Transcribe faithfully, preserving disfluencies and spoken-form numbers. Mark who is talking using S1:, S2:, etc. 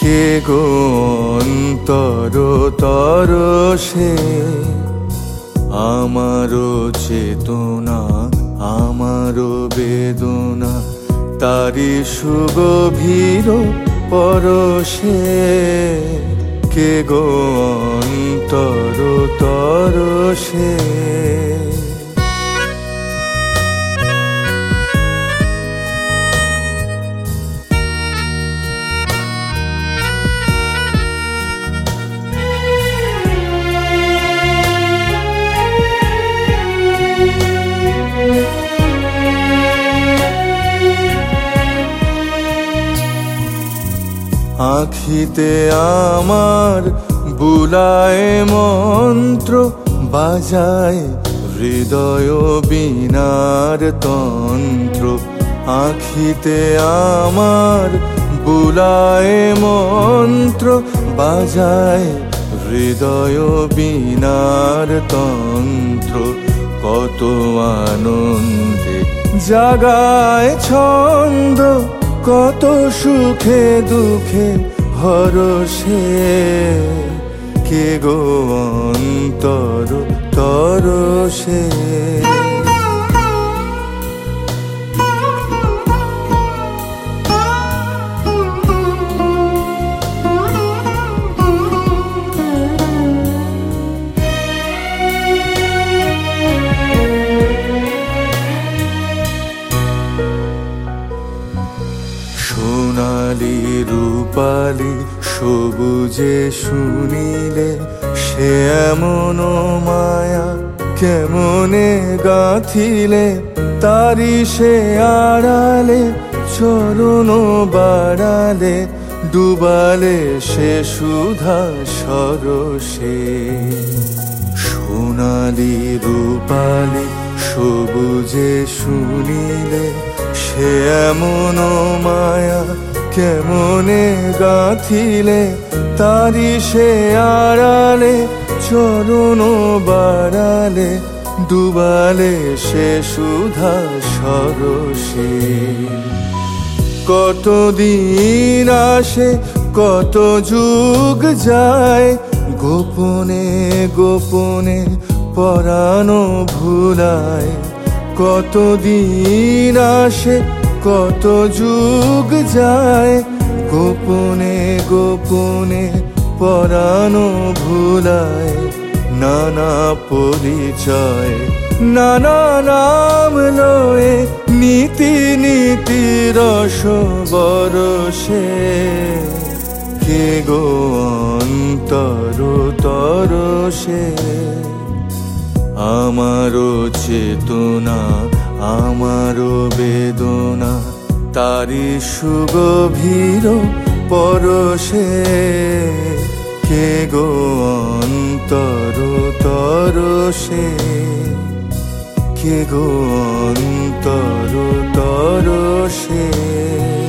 S1: কে গো অন্তর তরসে আমারো চেতনা আমারো বেদনা তারি সুগভীর পরশে কে গো অন্তর তরসে আখিতে আমার বুলায় মন্ত্র বাজায় হৃদয় বীণার তন্ত্র আখিতে আমার বুলায় মন্ত্র বাজায় হৃদয় বীণার তন্ত্র কত আনন্দে জাগায় ছন্দ কত সুখে দুঃখে হরষে কে গো অন্তর তরসে সোনালি রূপালি সবুজে শুনিলে সে এমন মায়া কেমনে গাঁথিলে তারি সে আড়ালে চরণ বাড়ালে ডুবালে সে সুধা সরসে সোনালি রূপালি সবুজে শুনিলে সে এমন মায়া কেমনে গাঁথিলে তারি সে আড়ালে চরণ বাড়ালে ডুবালে সে সুধা সরসে কতদিন আসে কত যুগ যায় গোপনে গোপনে পরানো ভুলায় কতদিন আসে কত যুগ যায় গোপনে গোপনে পরানো ভুলায় নানা পরিচয় নানা নাম লয়ে নীতি নীতি রস বরসে কে গো অন্তর তরসে আমারো চেতনা আমারো বেদনা তারি সুগভীর পরশে কে গো অন্তর তরসে কে গো অন্তর তরসে।